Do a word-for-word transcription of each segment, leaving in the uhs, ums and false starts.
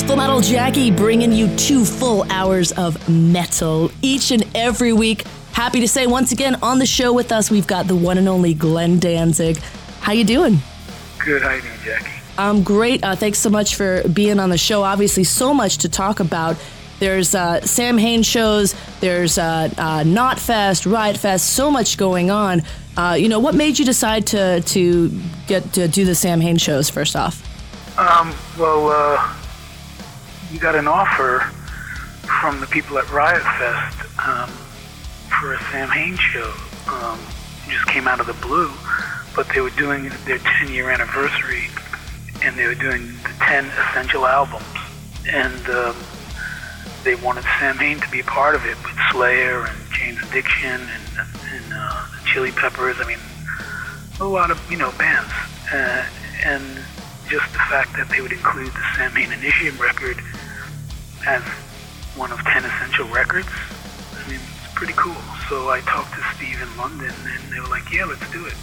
Full Metal Jackie bringing you two full hours of metal each and every week. Happy to say once again on the show with us, we've got the one and only Glenn Danzig. How you doing? Good. How you doing, Jackie? I'm great. Uh, thanks so much for being on the show. Obviously, so much to talk about. There's uh, Sam Hain shows, there's uh, uh, Knotfest, Riot Fest, so much going on. Uh, you know, what made you decide to to get to do the Sam Hain shows first off? Um, well, uh, we got an offer from the people at Riot Fest um, for a Sam Hain show. Um, it just came out of the blue, but they were doing their ten-year anniversary, and they were doing the ten essential albums, and um, they wanted Sam Hain to be a part of it with Slayer and Jane's Addiction and, and uh, the Chili Peppers. I mean, a lot of, you know, bands. Uh, and just the fact that they would include the Sam Hain Initium record as one of ten essential records, I mean, it's pretty cool. So I talked to Steve in London, and they were like, yeah, let's do it.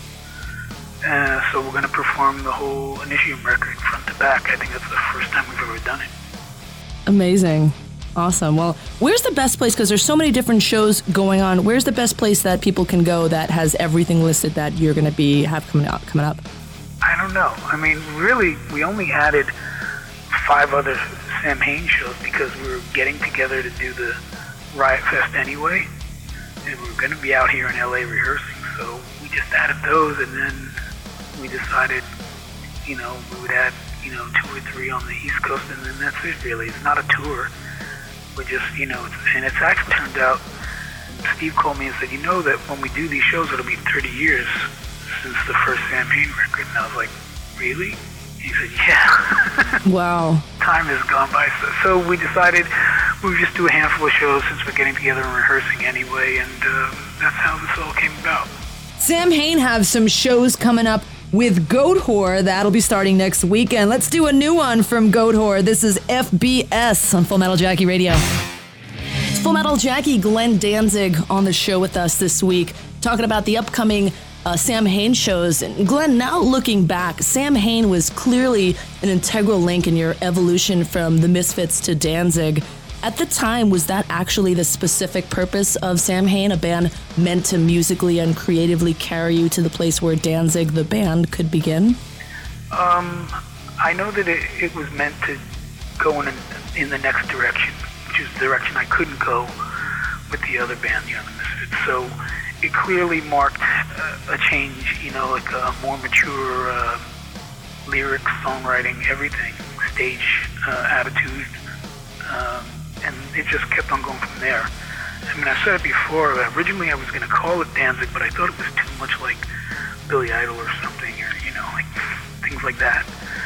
Uh, so we're going to perform the whole Initium record front to back. I think that's the first time we've ever done it. Amazing. Awesome. Well, where's the best place? Because there's so many different shows going on. Where's the best place that people can go that has everything listed that you're going to be have coming up? Coming up? I don't know. I mean, really, we only added five other Sam Hain shows because we were getting together to do the Riot Fest anyway, and we were going to be out here in L A rehearsing. So we just added those, and then we decided, you know, we would add, you know, two or three on the East Coast, and then that's it. Really, it's not a tour. We're just, you know, it's, and it's actually turned out. Steve called me and said, you know, that when we do these shows, it'll be thirty years since the first Sam Hain record. And I was like, really? He said, yeah. Wow. Time has gone by. So, so we decided we would just do a handful of shows since we're getting together and rehearsing anyway, and um, that's how this all came about. Sam Hain have some shows coming up with Goatwhore. That'll be starting next weekend. Let's do a new one from Goatwhore. This is F B S on Full Metal Jackie Radio. Full Metal Jackie, Glenn Danzig on the show with us this week, talking about the upcoming uh, Sam Hain shows. And Glenn, now looking back, Sam Hain was clearly an integral link in your evolution from the Misfits to Danzig. At the time, was that actually the specific purpose of Sam Hain, a band meant to musically and creatively carry you to the place where Danzig, the band, could begin? Um, I know that it, it was meant to go in, in the next direction, which is the direction I couldn't go with the other band, you know, the Misfits. So it clearly marked a, a change, you know, like a more mature uh, lyrics, songwriting, everything, stage uh, attitude. Um, And it just kept on going from there. I mean, I said it before, originally I was going to call it Danzig, but I thought it was too much like Billy Idol or something, or, you know, like things like that.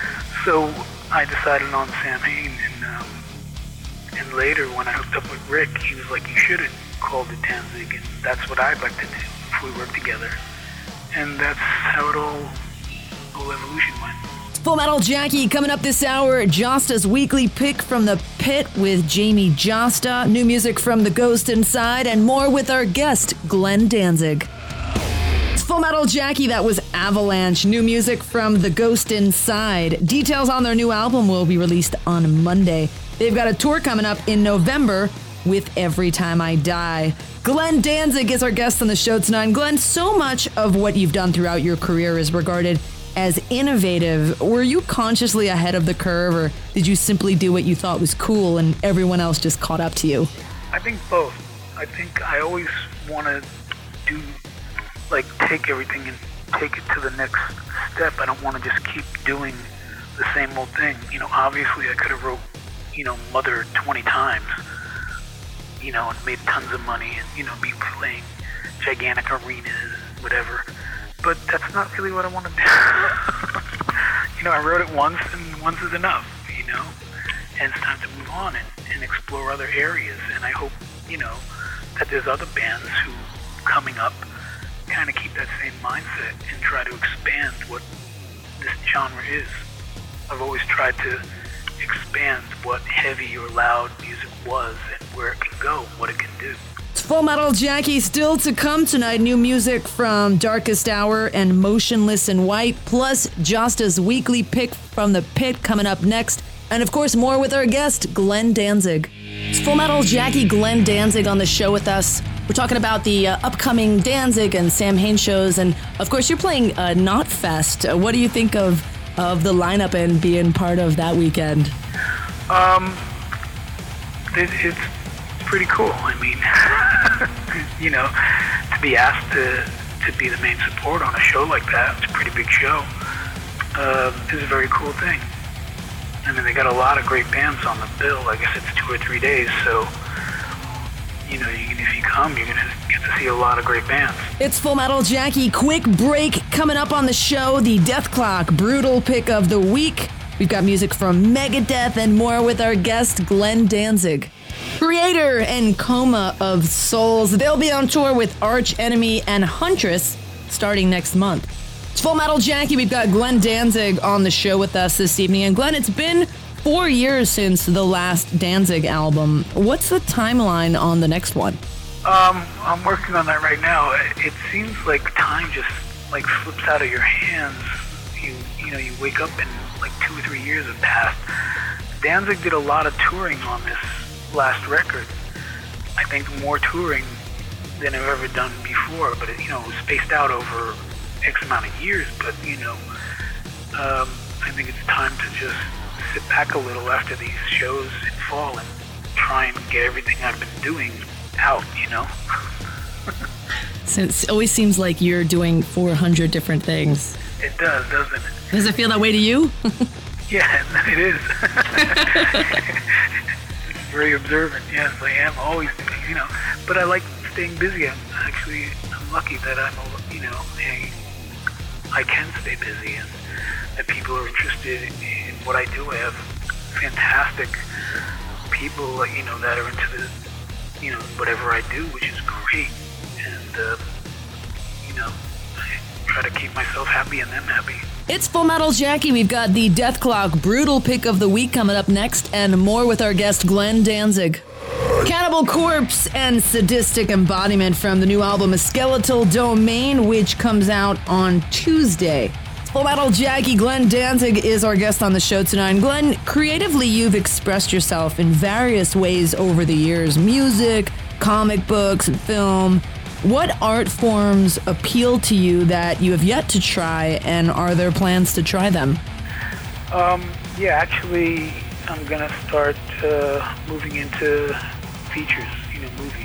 So I decided on Sam Hain, and, um, and later when I hooked up with Rick, he was like, you should have called it Danzig, and that's what I'd like to do if we work together. And that's how it all, whole evolution went. Full Metal Jackie coming up this hour. Josta's weekly pick from the pit with Jamie Josta. New music from The Ghost Inside, and more with our guest, Glenn Danzig. It's Full Metal Jackie. That was Avalanche. New music from The Ghost Inside. Details on their new album will be released on Monday. They've got a tour coming up in November with Every Time I Die. Glenn Danzig is our guest on the show tonight. And Glenn, so much of what you've done throughout your career is regarded as innovative. Were you consciously ahead of the curve, or did you simply do what you thought was cool and everyone else just caught up to you? I think both. I think I always want to do, like, take everything and take it to the next step. I don't want to just keep doing the same old thing. You know, obviously I could have wrote, you know, Mother twenty times, you know, and made tons of money and, you know, be playing gigantic arenas, whatever. But that's not really what I want to do. You know, I wrote it once, and once is enough, you know? And it's time to move on and, and explore other areas. And I hope, you know, that there's other bands who, coming up, kind of keep that same mindset and try to expand what this genre is. I've always tried to expand what heavy or loud music was and where it can go, what it can do. Full Metal Jackie still to come tonight. New music from Darkest Hour and Motionless in White, plus Josta's weekly pick from the pit coming up next. And of course, more with our guest, Glenn Danzig. It's Full Metal Jackie, Glenn Danzig on the show with us. We're talking about the uh, upcoming Danzig and Sam Hain shows. And of course, you're playing uh, Knotfest. Uh, what do you think of, of the lineup and being part of that weekend? Um, it, it's pretty cool. I mean, you know, to be asked to, to be the main support on a show like that, it's a pretty big show, uh, is a very cool thing. I mean, they got a lot of great bands on the bill. I guess it's two or three days, so, you know, you, if you come, you're going to get to see a lot of great bands. It's Full Metal Jackie. Quick break coming up on the show. The Dethklok Brutal Pick of the Week. We've got music from Megadeth and more with our guest, Glenn Danzig. Creator and Coma of Souls. They'll be on tour with Arch Enemy and Huntress starting next month. It's Full Metal Jackie. We've got Glenn Danzig on the show with us this evening. And Glenn, it's been four years since the last Danzig album. What's the timeline on the next one? Um, I'm working on that right now. It seems like time just like slips out of your hands. You you know, you wake up and like two or three years have passed. Danzig did a lot of touring on this last record. I think more touring than I've ever done before, but it, you know, it was spaced out over X amount of years, but you know, um, I think it's time to just sit back a little after these shows in fall and try and get everything I've been doing out, you know? Since it always seems like you're doing four hundred different things. It does, doesn't it? Does it feel that way to you? Yeah, it is. It's very observant. Yes, I am always doing, you know, but I like staying busy. I'm actually, I'm lucky that I'm, a, you know, a, I can stay busy and that people are interested in what I do. I have fantastic people, you know, that are into the, you know, whatever I do, which is great. And, uh, you know, I try to keep myself happy and them happy. It's Full Metal Jackie. We've got the Dethklok Brutal Pick of the Week coming up next, and more with our guest, Glenn Danzig. Cannibal Corpse and Sadistic Embodiment from the new album A Skeletal Domain, which comes out on Tuesday. Full Metal Jackie, Glenn Danzig is our guest on the show tonight. Glenn, creatively you've expressed yourself in various ways over the years. Music, comic books, and film. What art forms appeal to you that you have yet to try, and are there plans to try them? Um, yeah, actually, I'm going to start uh, moving into features, you know, movies,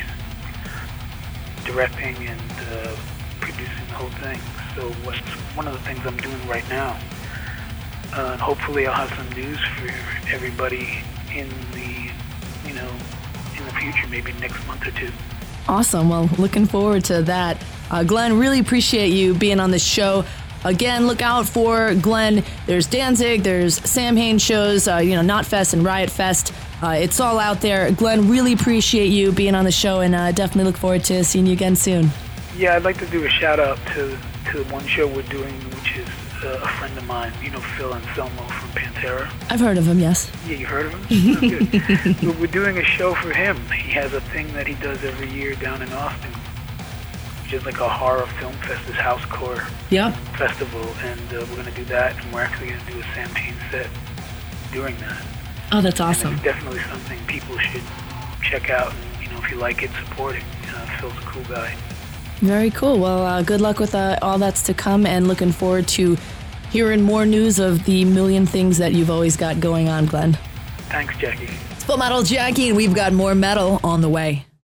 directing and uh, producing the whole thing. So what's one of the things I'm doing right now. Uh, and hopefully I'll have some news for everybody in the, you know, in the future, maybe next month or two. Awesome. Well, looking forward to that. Uh, Glenn, really appreciate you being on the show. Again, look out for Glenn. There's Danzig, there's Sam Hain shows, uh, you know, Knotfest and Riot Fest. Uh, it's all out there. Glenn, really appreciate you being on the show, and uh, definitely look forward to seeing you again soon. Yeah, I'd like to do a shout out to, to one show we're doing, which is uh, a friend of mine, you know, Phil Anselmo from Pantera. I've heard of him, yes. Yeah, you heard of him? Oh, good. But we're doing a show for him. He has a thing that he does every year down in Austin, which is like a horror film fest, this housecore yep. festival, and uh, we're going to do that, and we're actually going to do a Sam Hain set during that. Oh, that's awesome. And it's definitely something people should check out, and, you know, if you like it, support it. Uh, Phil's a cool guy. Very cool. Well, uh, good luck with uh, all that's to come, and looking forward to hearing more news of the million things that you've always got going on, Glenn. Thanks, Jackie. It's Full Metal Jackie, and we've got more metal on the way.